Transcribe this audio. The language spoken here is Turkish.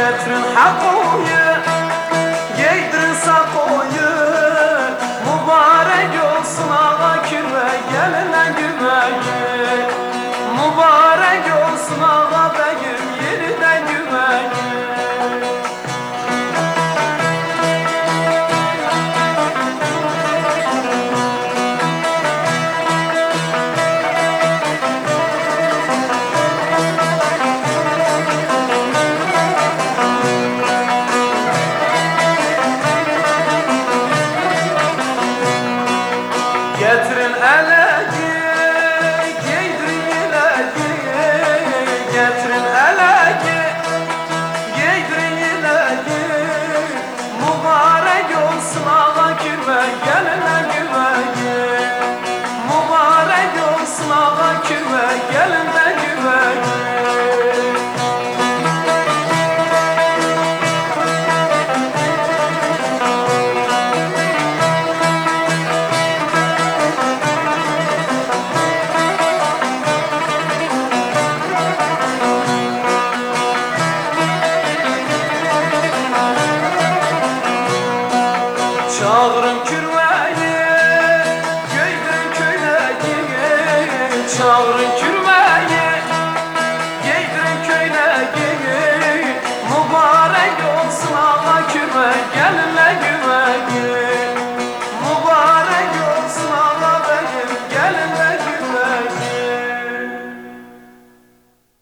getirin hakoyu, giydirin sakoyu. Mübarek olsun ağa kirve geline güveyi. Mübarek olsun ağa beyim yerine güveyi. Getirin elegi, giydirin yelegi. Getirin elegi, giydirin yelegi. Mübarek olsun ağa kirve geline güveyi. Mübarek olsun ağa kirve geline güveyi. Çağırın kürmeyi, giydirin köyleği. Çağırın kürmeyi, giydirin köyleği. Mübarek olsun ağa kürme gelin